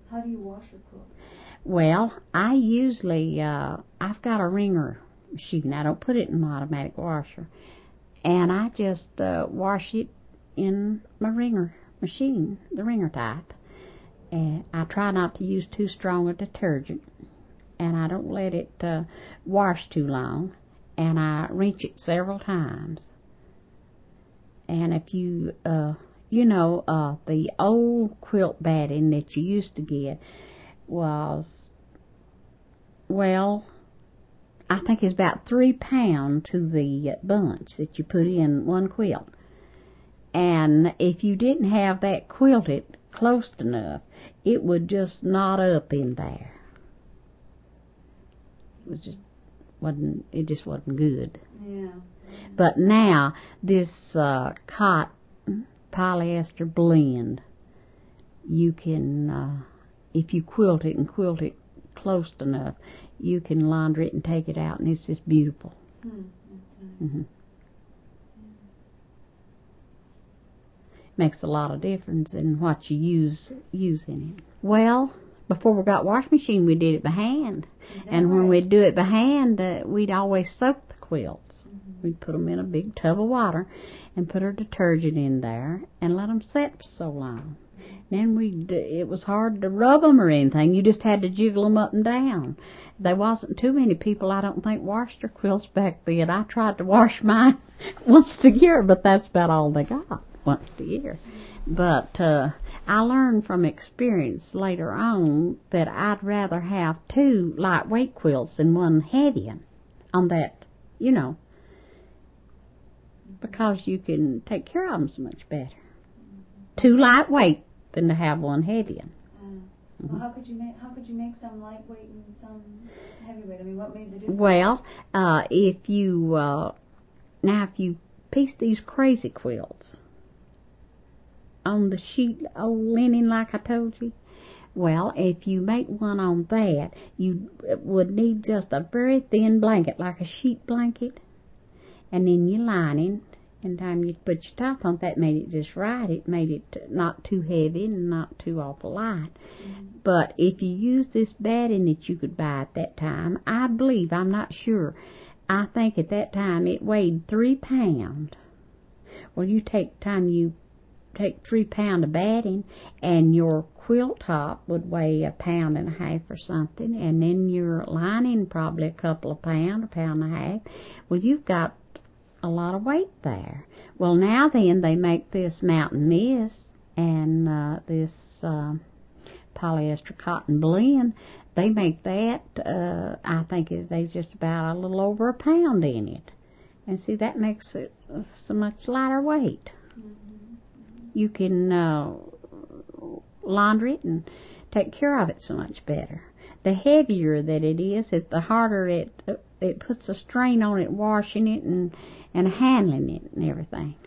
How do you wash your quilt? Well, I usually, I've got a wringer machine. I don't put it in an automatic washer. And I just wash it in my wringer machine, the wringer type. And I try not to use too strong a detergent. And I don't let it wash too long. And I rinse it several times. And if you, the old quilt batting that you used to get was, well, I think it's about 3 pounds to the bunch that you put in one quilt. And if you didn't have that quilted close enough, it would just knot up in there. It just wasn't good. Yeah. But now this cotton polyester blend, you can, if you quilt it and quilt it close enough, you can launder it and take it out, and it's just beautiful. That's nice. Mm-hmm. Makes a lot of difference in what you use in it. Well, before we got wash machine, we did it by hand. And when we'd do it by hand, we'd always soak the quilts. Mm-hmm. We'd put them in a big tub of water and put our detergent in there and let them set for so long. Then it was hard to rub them or anything. You just had to jiggle them up and down. There wasn't too many people, I don't think, washed their quilts back then. I tried to wash mine once a year, but that's about all they got, once a year. But I learned from experience later on that I'd rather have 2 lightweight quilts than one heavy one on that, because you can take care of them so much better. 2 lightweight than to have one heavy one. Well, how could you make some lightweight and some heavyweight? I mean, what made the difference? Well, if you piece these crazy quilts on the sheet old linen like I told you, well, if you make one on that, you would need just a very thin blanket, like a sheet blanket, and then your lining. And time you put your top on, that made it just right. It made it not too heavy and not too awful light. Mm-hmm. But if you use this batting that you could buy at that time, I'm not sure, I think at that time it weighed 3 pounds. Well, you take 3 pounds of batting, and your quilt top would weigh 1.5 pounds or something, and then your lining probably a couple of pounds, 1.5 pounds. Well, you've got a lot of weight there. Well, now then they make this Mountain Mist and this polyester cotton blend. They make that, I think there's just about a little over 1 pound in it. And see, that makes it so much lighter weight. Mm-hmm. You can launder it and take care of it so much better. The heavier that it is, the harder it puts a strain on it, washing it and handling it and everything.